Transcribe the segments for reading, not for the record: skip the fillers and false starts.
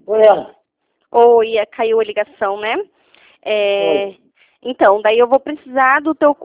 Oi, Ana. Oi, caiu a ligação, né? Oi. Então, daí eu vou precisar do teu...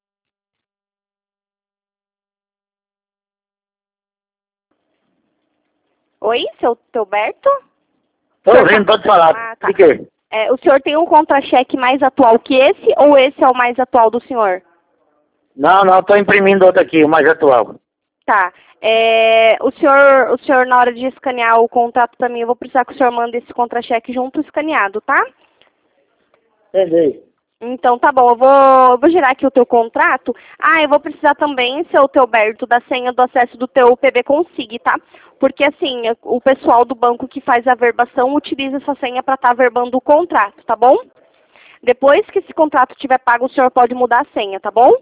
Oi, seu Teoberto? Tô ouvindo, pode falar. Ah, tá. De quê? O senhor tem um contra-cheque mais atual que esse ou esse é o mais atual do senhor? Não, tô imprimindo outro aqui, o mais atual. Tá. O senhor, na hora de escanear o contrato para mim, eu vou precisar que o senhor mande esse contra-cheque junto escaneado, tá? Entendi. Então, tá bom, eu vou gerar aqui o teu contrato. Eu vou precisar também, seu Teoberto, da senha do acesso do teu PB Consig, tá? Porque, assim, o pessoal do banco que faz a verbação utiliza essa senha para estar verbando o contrato, tá bom? Depois que esse contrato tiver pago, o senhor pode mudar a senha, tá bom?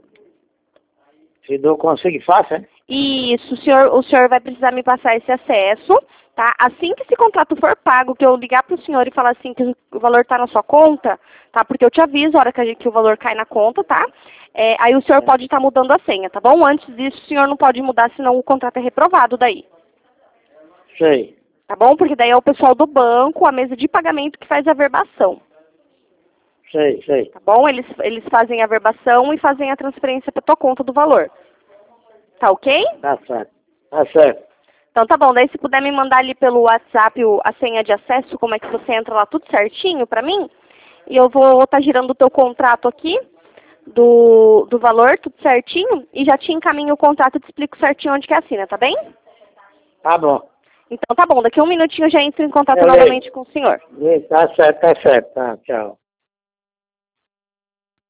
Se eu consigo, faça, hein? Isso, o senhor vai precisar me passar esse acesso, tá? Assim que esse contrato for pago, que eu ligar para o senhor e falar assim que o valor está na sua conta, tá? Porque eu te aviso a hora que o valor cai na conta, tá? Aí o senhor pode estar mudando a senha, tá bom? Antes disso, o senhor não pode mudar, senão o contrato é reprovado daí. Sei. Tá bom? Porque daí é o pessoal do banco, a mesa de pagamento que faz a verbação. Sei. Tá bom? Eles fazem a verbação e fazem a transferência para tua conta do valor. Tá ok? Tá certo. Então tá bom, daí se puder me mandar ali pelo WhatsApp a senha de acesso, como é que você entra lá tudo certinho pra mim, e eu vou estar girando o teu contrato aqui, do valor, tudo certinho, e já te encaminho o contrato e te explico certinho onde que assina, tá bem? Tá bom. Então tá bom, daqui a um minutinho eu já entro em contato Beleza. novamente com o senhor. Tá certo. Tá, tchau.